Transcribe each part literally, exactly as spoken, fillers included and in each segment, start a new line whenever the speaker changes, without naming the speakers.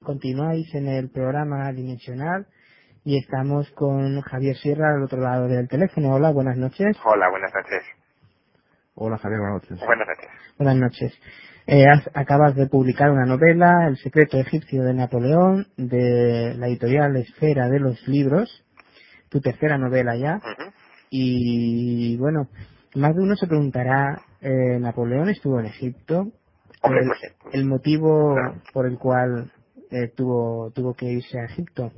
continuáis en el programa Dimensional y estamos con Javier Sierra al otro lado del teléfono. Hola, buenas noches.
Hola, buenas noches.
Hola Javier, buenas noches.
Buenas noches.
Buenas noches. Eh, has- acabas de publicar una novela, El secreto egipcio de Napoleón, de la editorial Esfera de los Libros, tu tercera novela ya.
Ujú.
Y bueno, más de uno se preguntará, eh, ¿Napoleón estuvo en Egipto?
Hombre,
El,
pues sí.
el motivo
Claro.
por el cual eh, tuvo, tuvo que irse a Egipto.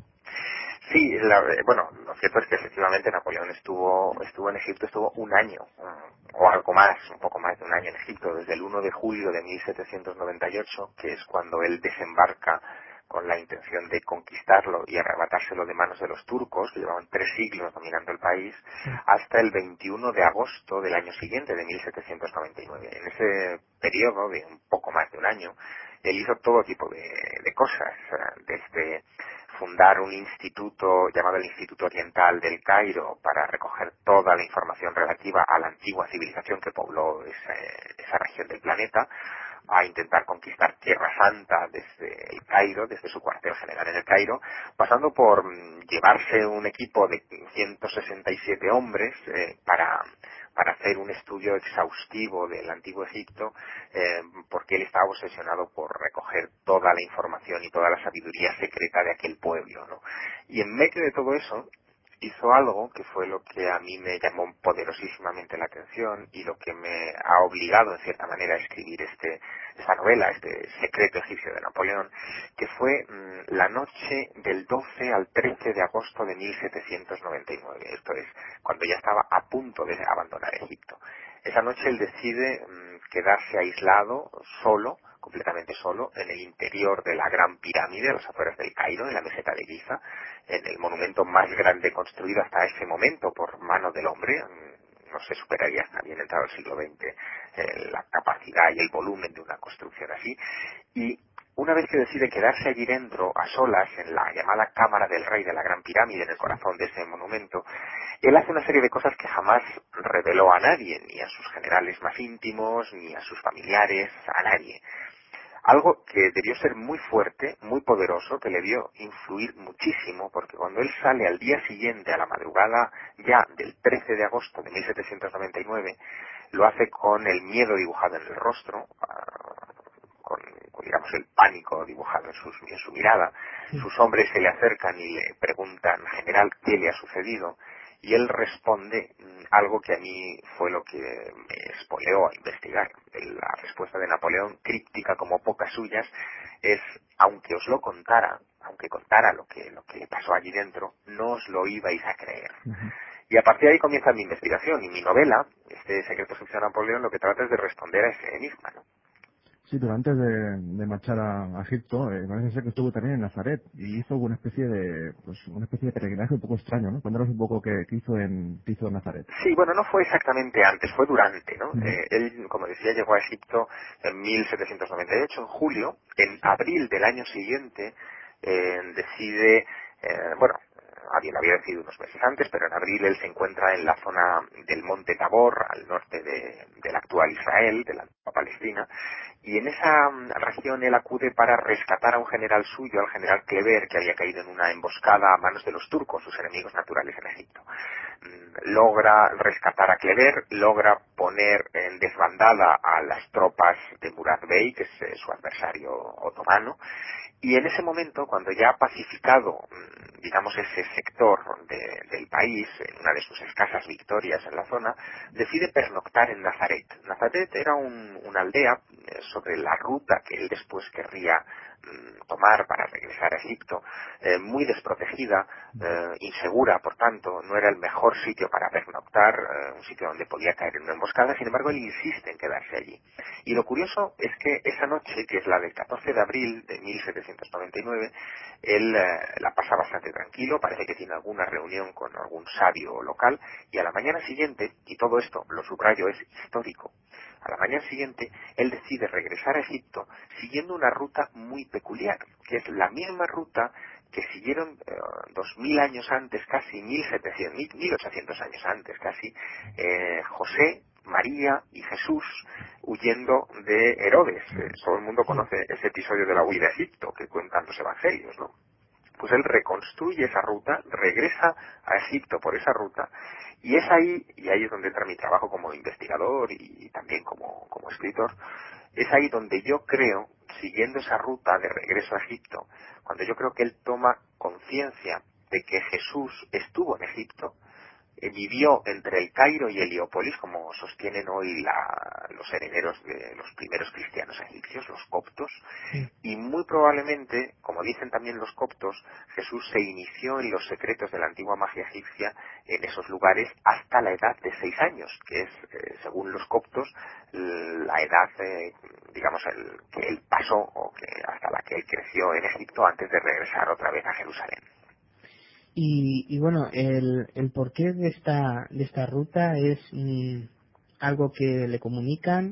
Sí, la- eh, bueno, lo cierto es que efectivamente Napoleón estuvo estuvo en Egipto, estuvo un año, mm, o algo más, un poco más de un año en Egipto, desde el uno de julio de mil setecientos noventa y ocho, que es cuando él desembarca con la intención de conquistarlo y arrebatárselo de manos de los turcos, que llevaban tres siglos dominando el país,
Sí.
hasta el veintiuno de agosto del año siguiente, de mil setecientos noventa y nueve. En ese periodo de un poco más de un año, él hizo todo tipo de, de cosas, eh, desde fundar un instituto llamado el Instituto Oriental del Cairo para recoger toda la información relativa a la antigua civilización que pobló ese- esa región del planeta, a intentar conquistar Tierra Santa desde el Cairo, desde su cuartel general en el Cairo, pasando por mm, llevarse un equipo de ciento sesenta y siete hombres eh, para para hacer un estudio exhaustivo del antiguo Egipto, eh, porque él estaba obsesionado por recoger toda la información y toda la sabiduría secreta de aquel pueblo, ¿no? Y en medio de todo eso, hizo algo que fue lo que a mí me llamó poderosísimamente la atención y lo que me ha obligado en cierta manera a escribir este esta novela, este secreto egipcio de Napoleón, que fue mm, la noche del doce al trece de agosto de mil setecientos noventa y nueve, esto es, cuando ya estaba a punto de abandonar Egipto. Esa noche él decide mm, quedarse aislado, solo, completamente solo, en el interior de la Gran Pirámide, a las afueras del Cairo, en la meseta de Giza, en el monumento más grande construido hasta ese momento por mano del hombre. mm, No se superaría hasta bien entrado el siglo veinte eh, la capacidad y el volumen de una construcción así. Y una vez que decide quedarse allí dentro, a solas, en la llamada Cámara del Rey de la Gran Pirámide, en el corazón de ese monumento, él hace una serie de cosas que jamás reveló a nadie, ni a sus generales más íntimos, ni a sus familiares, a nadie. Algo que debió ser muy fuerte, muy poderoso, que le vio influir muchísimo, porque cuando él sale al día siguiente, a la madrugada ya del trece de agosto de mil setecientos noventa y nueve, lo hace con el miedo dibujado en el rostro, ah, con, con, digamos, el pánico dibujado en, sus, en su mirada.
Sí.
Sus hombres se le acercan y le preguntan, general, ¿qué le ha sucedido? Y él responde mm, algo que a mí fue lo que me espoleó a investigar. La respuesta de Napoleón, críptica como pocas suyas, es, aunque os lo contara, aunque contara lo que, lo que le pasó allí dentro, no os lo ibais a creer.
Ujú.
Y a partir de ahí comienza mi investigación y mi novela, este secreto egipcio de Napoleón, lo que trata es de responder a ese enigma, ¿no?
Sí, pero antes de, de marchar a, a Egipto, eh, parece ser que estuvo también en Nazaret y hizo una especie de, pues, una especie de peregrinaje un poco extraño, ¿no? Cuéntanos un poco qué, qué hizo en, qué hizo en Nazaret.
Sí, bueno, no fue exactamente antes, fue durante, ¿no?
Ujú.
Eh, él, como decía, llegó a Egipto en mil setecientos noventa y ocho, en julio. En
Sí.
abril del año siguiente eh, decide, eh, bueno, había, lo había decidido unos meses antes, pero en abril él se encuentra en la zona del monte Tabor, al norte de, del actual Israel, de la antigua Palestina, y en esa mm, región él acude para rescatar a un general suyo, al general Kleber, que había caído en una emboscada a manos de los turcos, sus enemigos naturales en Egipto. Mm, Logra rescatar a Kleber, logra poner en desbandada a las tropas de Murad Bey, que es eh, su adversario otomano, y en ese momento, cuando ya ha pacificado, mm, digamos, ese sector de- del país, en una de sus escasas victorias en la zona, decide pernoctar en Nazaret. Nazaret era un- una aldea eh, sobre la ruta que él después querría mm, tomar para regresar a Egipto, eh, muy desprotegida, eh, insegura, por tanto, no era el mejor sitio para pernoctar, eh, un sitio donde podía caer en una emboscada. Sin embargo, él insiste en quedarse allí. Y lo curioso es que esa noche, que es la del catorce de abril de mil setecientos noventa y nueve, él eh, la pasa bastante tranquilo, parece que tiene alguna reunión con algún sabio local, y a la mañana siguiente, y todo esto, lo subrayo, es histórico, a la mañana siguiente él decide regresar a Egipto siguiendo una ruta muy peculiar, que es la misma ruta que siguieron eh, dos mil años antes, casi mil setecientos, mil ochocientos años antes casi, eh, José, María y Jesús huyendo de Herodes. Eh, todo el mundo conoce ese episodio de la huida a Egipto que cuentan los evangelios, ¿no? Pues él reconstruye esa ruta, regresa a Egipto por esa ruta, y es ahí, y ahí es donde entra mi trabajo como investigador y también como, como escritor, es ahí donde yo creo, siguiendo esa ruta de regreso a Egipto, cuando yo creo que él toma conciencia de que Jesús estuvo en Egipto, eh, vivió entre el Cairo y Heliópolis, como sostienen hoy la, los herederos de los primeros cristianos egipcios, los coptos,
Sí.
y muy probablemente, como dicen también los coptos, Jesús se inició en los secretos de la antigua magia egipcia en esos lugares hasta la edad de seis años, que es, eh, según los coptos, la edad, eh, digamos, el, que él pasó, o que hasta la que él creció en Egipto antes de regresar otra vez a Jerusalén.
Y, y bueno, el, el porqué de esta, de esta ruta es mm, algo que le comunican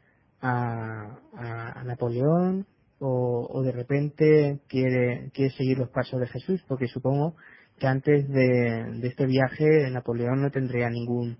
a, a, a Napoleón, o, o de repente quiere, quiere seguir los pasos de Jesús, porque supongo que antes de, de este viaje Napoleón no tendría ningún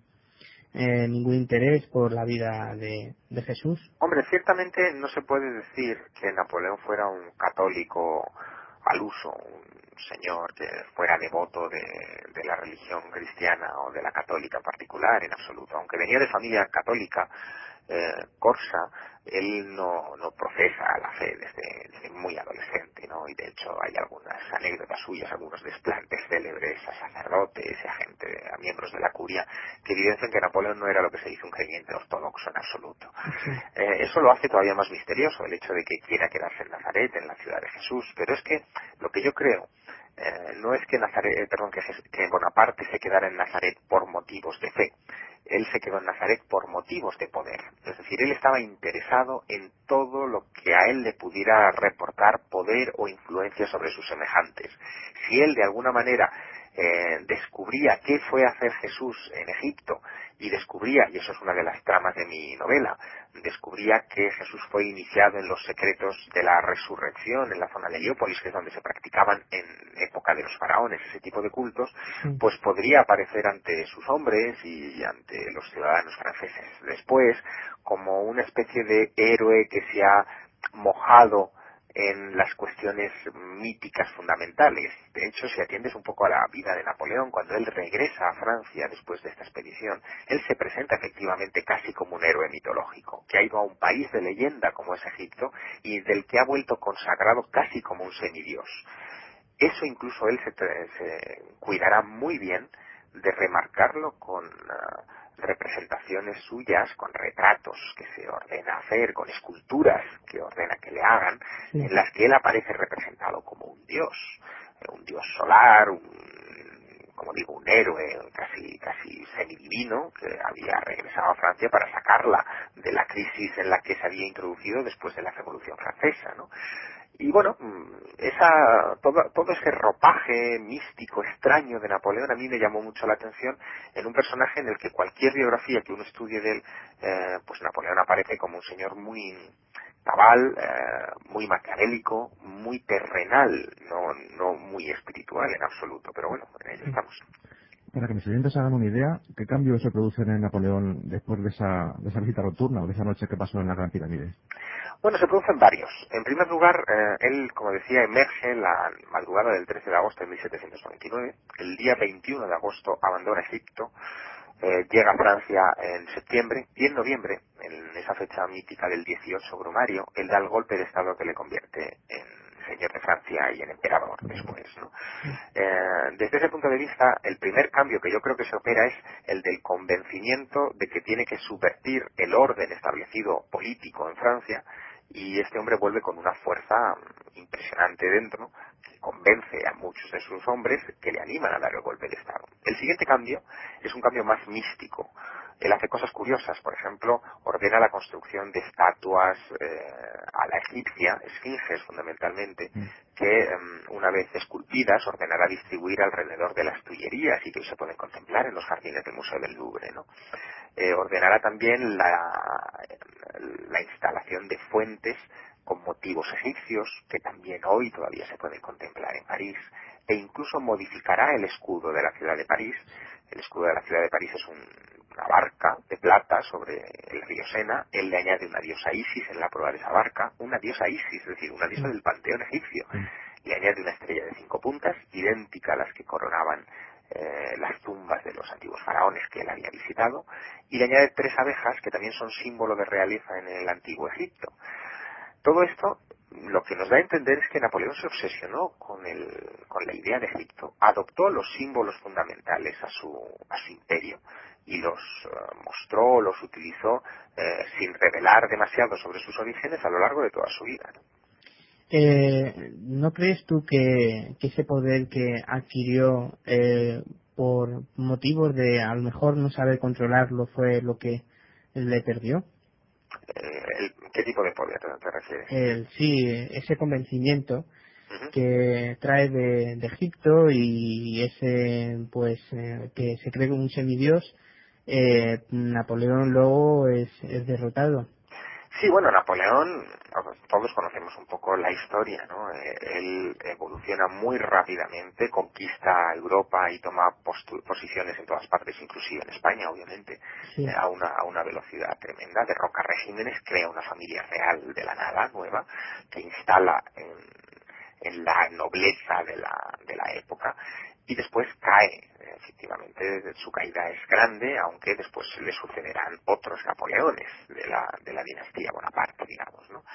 eh, ningún interés por la vida de, de Jesús.
Hombre, ciertamente no se puede decir que Napoleón fuera un católico al uso, un señor que fuera devoto de, de la religión cristiana o de la católica en particular, en absoluto. Aunque venía de familia católica, eh, corsa, él no, no profesa la fe desde, desde muy adolescente, ¿no? Y de hecho hay algunas anécdotas suyas, algunos desplantes célebres a sacerdotes y a gente, a miembros de la curia, que evidencian que Napoleón no era lo que se dice un creyente ortodoxo en absoluto.
Sí.
Eh, eso lo hace todavía más misterioso, el hecho de que quiera quedarse en Nazaret, en la ciudad de Jesús. Pero es que lo que yo creo eh, no es que Nazaret, eh, perdón, que, Jes- que Bonaparte se quedara en Nazaret por motivos de fe. Él se quedó en Nazaret por motivos de poder. Es decir, él estaba interesado en todo lo que a él le pudiera reportar poder o influencia sobre sus semejantes. Si él de alguna manera eh, descubría qué fue hacer Jesús en Egipto, y descubría, y eso es una de las tramas de mi novela, descubría que Jesús fue iniciado en los secretos de la resurrección en la zona de Heliópolis, que es donde se practicaban en época de los faraones ese tipo de cultos,
Sí.
pues podría aparecer ante sus hombres y ante los ciudadanos franceses después como una especie de héroe que se ha mojado en las cuestiones míticas fundamentales. De hecho, si atiendes un poco a la vida de Napoleón, cuando él regresa a Francia después de esta expedición, él se presenta efectivamente casi como un héroe mitológico, que ha ido a un país de leyenda como es Egipto y del que ha vuelto consagrado casi como un semidios. Eso incluso él se, se cuidará muy bien de remarcarlo con uh, representaciones suyas, con retratos que se ordena hacer, con esculturas que ordena que le hagan,
Sí.
en las que él aparece representado como un dios, eh, un dios solar, un, como digo, un héroe casi, casi semidivino que había regresado a Francia para sacarla de la crisis en la que se había introducido después de la Revolución Francesa, ¿no? Y bueno, esa, todo, todo ese ropaje místico, extraño de Napoleón a mí me llamó mucho la atención en un personaje en el que cualquier biografía que uno estudie de él, eh, pues Napoleón aparece como un señor muy cabal, eh, muy maquiavélico, muy terrenal, no, no muy espiritual en absoluto, pero bueno, en ello
Sí.
estamos.
Para que mis oyentes hagan una idea, ¿qué cambios se producen en Napoleón después de esa, de esa visita nocturna o de esa noche que pasó en la Gran Pirámide?
Bueno, se producen varios. En primer lugar, eh, él, como decía, emerge la madrugada del trece de agosto de mil setecientos noventa y nueve. El día veintiuno de agosto abandona Egipto, eh, llega a Francia en septiembre y en noviembre, en esa fecha mítica del dieciocho Brumario, él da el golpe de estado que le convierte en señor de Francia y en emperador después, ¿no? Eh, desde ese punto de vista, el primer cambio que yo creo que se opera es el del convencimiento de que tiene que subvertir el orden establecido político en Francia, y este hombre vuelve con una fuerza impresionante dentro, que convence a muchos de sus hombres que le animan a dar el golpe de estado. El siguiente cambio es un cambio más místico. Él hace cosas curiosas, por ejemplo, ordena la construcción de estatuas eh, a la egipcia, esfinges fundamentalmente, que eh, una vez esculpidas ordenará distribuir alrededor de las Tullerías y que se pueden contemplar en los jardines del Museo del Louvre, ¿no? Eh, ordenará también la, la instalación de fuentes con motivos egipcios, que también hoy todavía se pueden contemplar en París, e incluso modificará el escudo de la ciudad de París. El escudo de la ciudad de París es un, una barca de plata sobre el río Sena. Él le añade una diosa Isis en la proa de esa barca, una diosa Isis, es decir, una diosa del panteón egipcio. Le añade una estrella de cinco puntas, idéntica a las que coronaban eh, las tumbas de los antiguos faraones que él había visitado, y le añade tres abejas que también son símbolo de realeza en el antiguo Egipto. Todo esto lo que nos da a entender es que Napoleón se obsesionó con, el, con la idea de Egipto, adoptó los símbolos fundamentales a su, a su imperio y los uh, mostró, los utilizó eh, sin revelar demasiado sobre sus orígenes a lo largo de toda su vida, ¿no?
Eh, ¿No crees tú que, que ese poder que adquirió eh, por motivos de a lo mejor no saber controlarlo fue lo que le perdió?
Eh, el, ¿Qué tipo de poder te, te refieres?
El, sí, ese convencimiento
Uh-huh.
que trae de, de Egipto y ese pues eh, que se cree un semidios, eh, Napoleón luego es, es derrotado.
Sí, bueno, Napoleón, todos conocemos un poco la historia, ¿no? Eh, él evoluciona muy rápidamente, conquista Europa y toma postu- posiciones en todas partes, inclusive en España, obviamente,
Sí,
eh, a, una, a una velocidad tremenda, derroca regímenes, crea una familia real de la nada, nueva, que instala en, en la nobleza de la, de la época, y después cae. Efectivamente, su caída es grande, aunque después le sucederán otros Napoleones de la, de la dinastía Bonaparte, digamos, ¿no?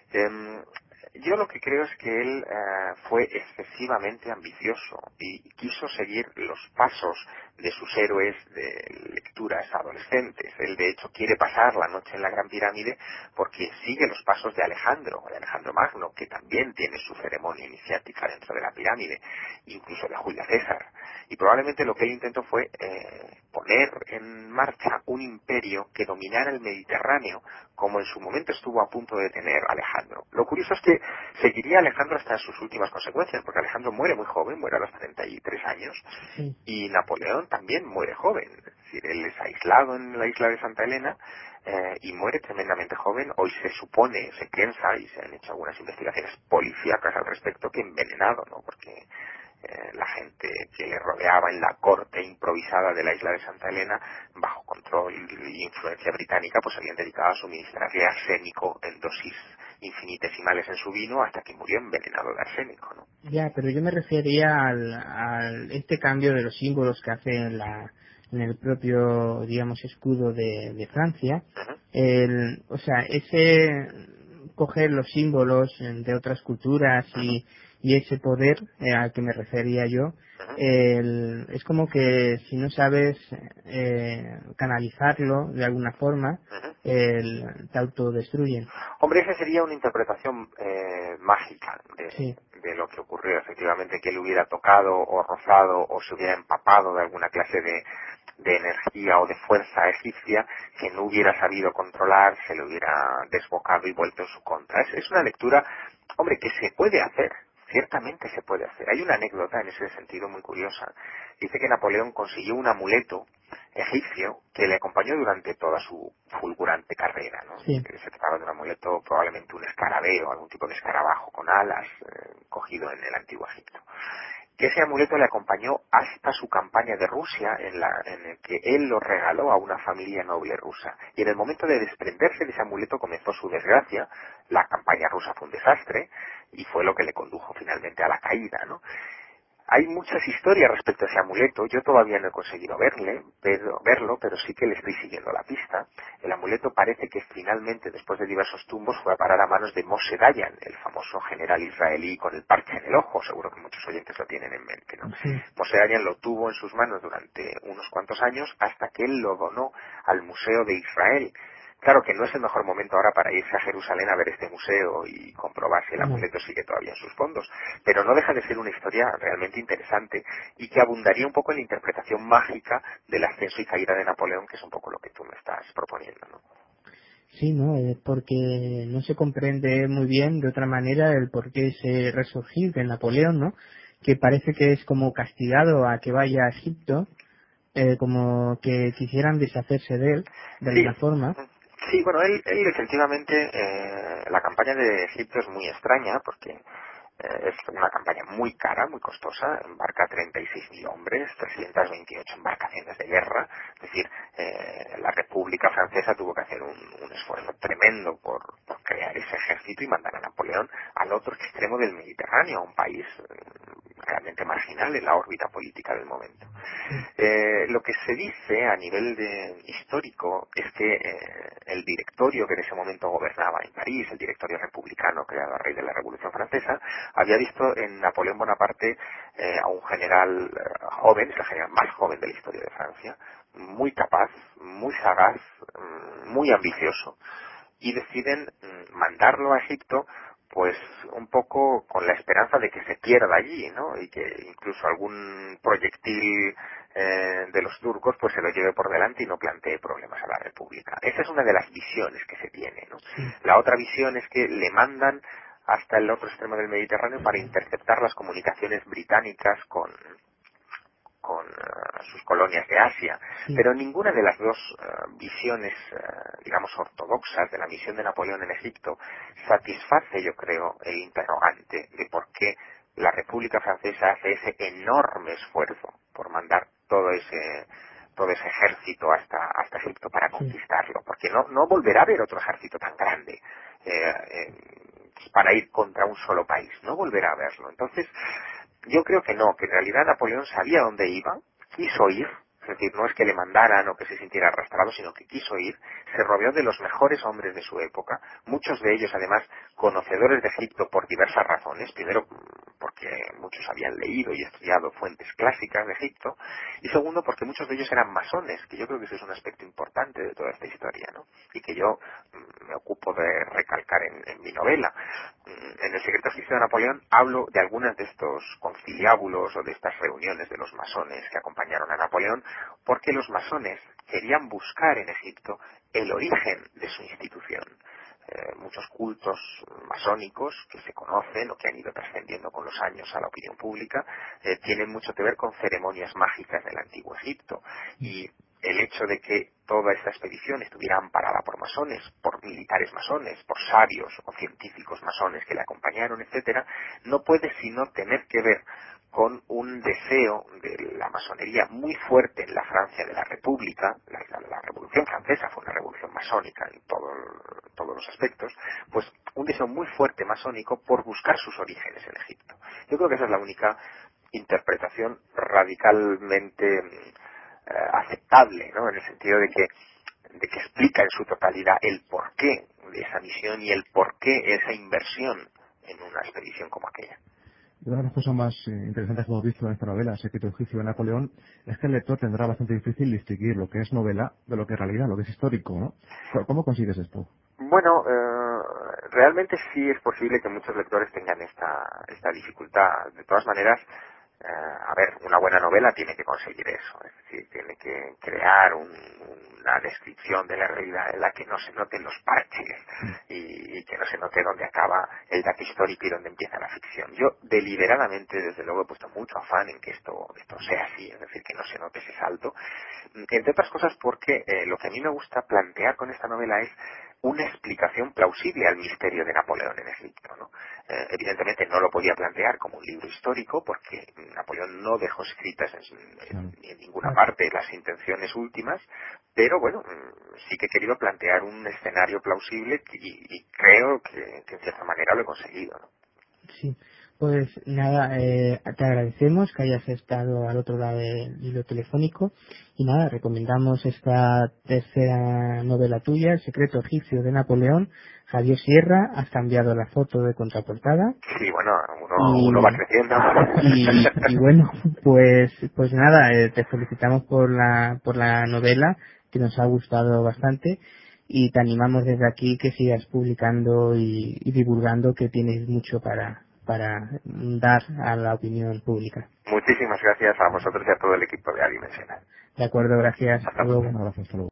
Eh, yo lo que creo es que él eh, fue excesivamente ambicioso y quiso seguir los pasos de sus héroes de lecturas adolescentes. Él, de hecho, quiere pasar la noche en la Gran Pirámide porque sigue los pasos de Alejandro, de Alejandro Magno, que también tiene su ceremonia iniciática dentro de la pirámide, incluso de Julio César. Y probablemente lo que él intentó fue eh, poner en marcha un imperio que dominara el Mediterráneo, como en su momento estuvo a punto de tener Alejandro. Lo curioso es que seguiría Alejandro hasta sus últimas consecuencias, porque Alejandro muere muy joven, muere a los treinta y tres años,
sí.
y Napoleón también muere joven. Es decir, él es aislado en la isla de Santa Elena eh, y muere tremendamente joven. Hoy se supone, se piensa, y se han hecho algunas investigaciones policíacas al respecto, que envenenado, ¿no? Porque eh, la gente que le rodeaba en la corte improvisada de la isla de Santa Elena, bajo control y influencia británica, pues habían dedicado a suministrarle arsénico en dosis infinitesimales en su vino hasta que murió envenenado de arsénico, ¿no?
Ya, pero yo me refería al, al este cambio de los símbolos que hace en la en el propio, digamos, escudo de, de Francia.
Uh-huh.
El, o sea, ese coger los símbolos eh, de otras culturas y, y ese poder eh, al que me refería yo,
Uh-huh.
el, es como que si no sabes eh, canalizarlo de alguna forma,
Uh-huh.
el, te autodestruyen.
Hombre, esa sería una interpretación eh, mágica de,
Sí,
de lo que ocurrió, efectivamente, que él hubiera tocado o rozado o se hubiera empapado de alguna clase de, de energía o de fuerza egipcia que no hubiera sabido controlar, se le hubiera desbocado y vuelto en su contra. Es, es una lectura, hombre, que se puede hacer. Ciertamente se puede hacer. Hay una anécdota en ese sentido muy curiosa. Dice que Napoleón consiguió un amuleto egipcio que le acompañó durante toda su fulgurante carrera, ¿no?
sí.
Que se trataba de un amuleto, probablemente un escarabeo, algún tipo de escarabajo con alas, eh, cogido en el antiguo Egipto. Que ese amuleto le acompañó hasta su campaña de Rusia, en, la, en el que él lo regaló a una familia noble rusa. Y en el momento de desprenderse de ese amuleto comenzó su desgracia. La campaña rusa fue un desastre y fue lo que le condujo finalmente a la caída, ¿no? Hay muchas historias respecto a ese amuleto. Yo todavía no he conseguido verle, pero, verlo, pero sí que le estoy siguiendo la pista. El amuleto parece que finalmente, después de diversos tumbos, fue a parar a manos de Moshe Dayan, el famoso general israelí con el parche en el ojo. Seguro que muchos oyentes lo tienen en mente, ¿no?
Sí.
Moshe Dayan lo tuvo en sus manos durante unos cuantos años hasta que él lo donó al Museo de Israel. Claro que no es el mejor momento ahora para irse a Jerusalén a ver este museo y comprobar si el
No.
amuleto sigue todavía en sus fondos, pero no deja de ser una historia realmente interesante y que abundaría un poco en la interpretación mágica del ascenso y caída de Napoleón, que es un poco lo que tú me estás proponiendo, ¿no?
Sí, no, es porque no se comprende muy bien de otra manera el por qué ese resurgir de Napoleón, ¿no? Que parece que es como castigado a que vaya a Egipto, eh, como que quisieran deshacerse de él, de
Sí,
alguna forma.
Sí, bueno, él, él efectivamente, eh, la campaña de Egipto es muy extraña porque eh, es una campaña muy cara, muy costosa, embarca treinta y seis mil hombres, trescientas veintiocho embarcaciones de guerra, es decir, eh, la República Francesa tuvo que hacer un, un esfuerzo tremendo por, por crear ese ejército y mandar a Napoleón al otro extremo del Mediterráneo, a un país eh, realmente marginal en la órbita política del momento. Eh, lo que se dice a nivel de histórico es que eh, el directorio que en ese momento gobernaba en París, el directorio republicano creado a raíz de la Revolución Francesa, había visto en Napoleón Bonaparte eh, a un general eh, joven, es el general más joven de la historia de Francia, muy capaz, muy sagaz, mm, muy ambicioso, y deciden mm, mandarlo a Egipto pues un poco con la esperanza de que se pierda allí, ¿no? Y que incluso algún proyectil eh, de los turcos pues se lo lleve por delante y no plantee problemas a la República. Esa es una de las visiones que se tiene, ¿no?
Sí,
La otra visión es que le mandan hasta el otro extremo del Mediterráneo para interceptar las comunicaciones británicas con con uh, sus colonias de Asia,
sí,
pero ninguna de las dos uh, visiones, uh, digamos, ortodoxas de la misión de Napoleón en Egipto satisface, yo creo, el interrogante de por qué la República Francesa hace ese enorme esfuerzo por mandar todo ese todo ese ejército hasta hasta Egipto para
sí,
conquistarlo, porque no no volverá a haber otro ejército tan grande eh, eh, para ir contra un solo país, no volverá a haberlo. Entonces yo creo que no, que en realidad Napoleón sabía dónde iba, quiso ir, es decir, no es que le mandaran o que se sintiera arrastrado, sino que quiso ir, se rodeó de los mejores hombres de su época, muchos de ellos además conocedores de Egipto por diversas razones, primero porque muchos habían leído y estudiado fuentes clásicas de Egipto, y segundo porque muchos de ellos eran masones, que yo creo que ese es un aspecto importante de toda esta historia, ¿no? Y que yo mm, me ocupo de recalcar en, en mi novela. Mm, En El secreto egipcio de Napoleón hablo de algunas de estos conciliábulos o de estas reuniones de los masones que acompañaron a Napoleón, porque los masones querían buscar en Egipto el origen de su institución. Eh, muchos cultos masónicos que se conocen o que han ido trascendiendo con los años a la opinión pública eh, tienen mucho que ver con ceremonias mágicas del antiguo Egipto, y el hecho de que toda esta expedición estuviera amparada por masones, por militares masones, por sabios o científicos masones que le acompañaron, etcétera, no puede sino tener que ver con un deseo de la masonería muy fuerte en la Francia de la República. La, la, la Revolución Francesa fue una revolución masónica en todo, todos los aspectos, pues un deseo muy fuerte masónico por buscar sus orígenes en Egipto. Yo creo que esa es la única interpretación radicalmente eh, aceptable, ¿no? En el sentido de que de que explica en su totalidad el porqué de esa misión y el porqué de esa inversión en una expedición como aquella.
Una de las cosas más eh, interesantes que hemos visto en esta novela, El secreto egipcio de Napoleón, es que el lector tendrá bastante difícil distinguir lo que es novela de lo que es realidad, lo que es histórico, ¿no? Co- ¿Cómo consigues esto?
Bueno, eh, realmente sí es posible que muchos lectores tengan esta, esta dificultad. De todas maneras, eh, a ver, una buena novela tiene que conseguir eso, es decir, tiene que crear un, una descripción de la realidad en la que no se noten los parches y, y que no se note dónde acaba el dato histórico y dónde empieza la ficción. Yo deliberadamente, desde luego, he puesto mucho afán en que esto, esto sea así, es decir, que no se note ese salto, entre otras cosas porque eh, lo que a mí me gusta plantear con esta novela es una explicación plausible al misterio de Napoleón en Egipto, ¿no? Eh, evidentemente no lo podía plantear como un libro histórico porque Napoleón no dejó escritas en,
Claro.
en, en ninguna
claro.
parte las intenciones últimas, pero bueno, sí que he querido plantear un escenario plausible y, y creo que, que en cierta manera lo he conseguido, ¿no?
Sí, pues nada, eh, te agradecemos que hayas estado al otro lado del hilo telefónico y nada, recomendamos esta tercera novela tuya, El secreto egipcio de Napoleón. Javier Sierra, has cambiado la foto de contraportada
Sí, bueno, uno, uno va
y,
creciendo.
y, y bueno, pues pues nada, eh, te felicitamos por la por la novela que nos ha gustado bastante y te animamos desde aquí que sigas publicando y, y divulgando, que tienes mucho para para dar a la opinión pública.
Muchísimas gracias a vosotros y a todo el equipo de Adimensional.
De acuerdo, gracias.
Hasta
Hasta
pronto.
luego.
Un abrazo, hasta luego.